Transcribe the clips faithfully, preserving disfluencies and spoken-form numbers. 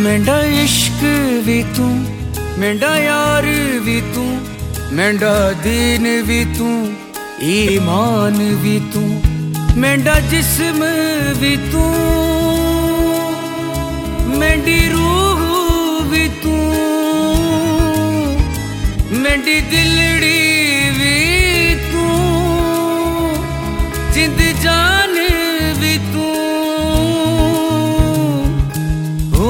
मेंढा इश्क भी तू, मेंढा यार भी तू, मेंढा दीन भी तू, ईमान भी तू, मेंढा जिस्म भी तू, मेंढी रूह भी तू, मेंढी दिलड़ी भी तू, जिंद जान भी तू। हो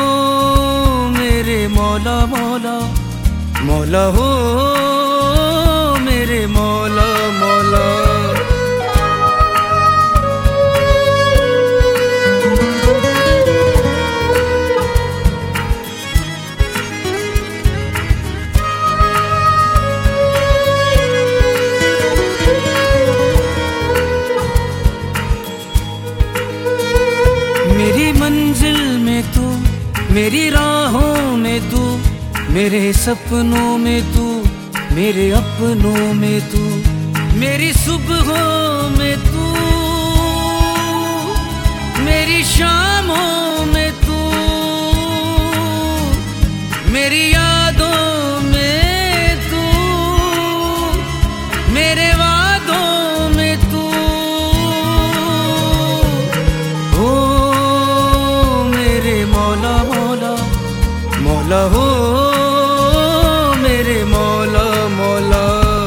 मेरे मौला मौला मौला, हो मेरे मौला मौला। मेरी मंजिल में तू, मेरी राहों में तू, मेरे सपनों में तू, मेरे अपनों में तू, मेरी सुबहों में तू, मेरी शामों में तू, मेरी यादों में तू, मेरे वादों में तू। हो मेरे मौला मौला मौला, हो मेरे मौला मौला।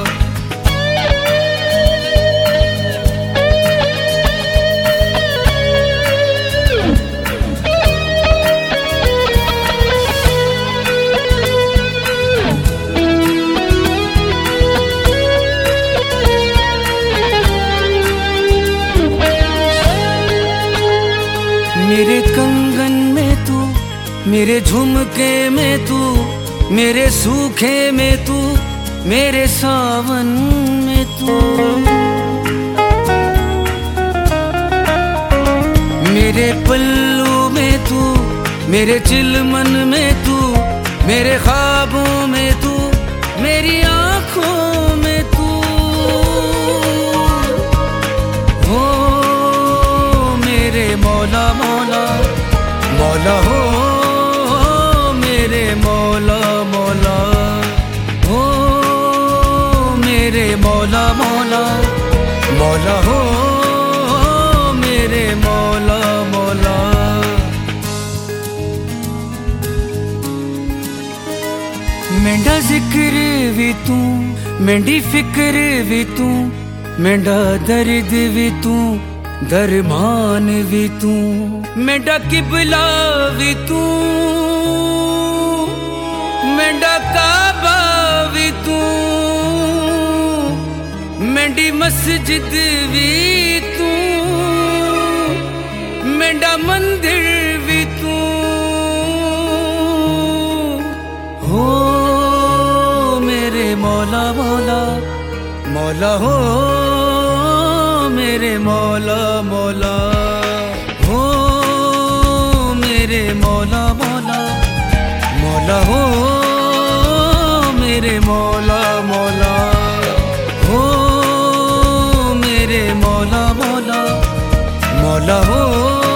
मेरे कंगन में तू, मेरे झुमके में तू, मेरे सूखे में तू, मेरे सावन में तू, मेरे पल्लू में तू, मेरे चिलमन में तू, मेरे ख्वाबों में तू, मेरी आँखों में तू। हो मेरे मौला मौला मौला, हो मेरे मौला मौला, हो मेरे मौला मौला मौला, हो मेरे मौला मौला। मेंढा जिक्र भी तू, मेंढी फिक्र भी तू, मेंढा दर्द भी तू, दरमान भी तू, मेंढा किबला भी तू, मेंढा काबा भी तू, मेंढी मस्जिद भी तू, मेंढा मंदिर भी तू। हो मेरे मौला मौला मौला, हो मेरे मौला मौला, हो मेरे मौला मौला मौला, हो मेरे मौला मौला, हो मेरे मौला मौला मौला, हो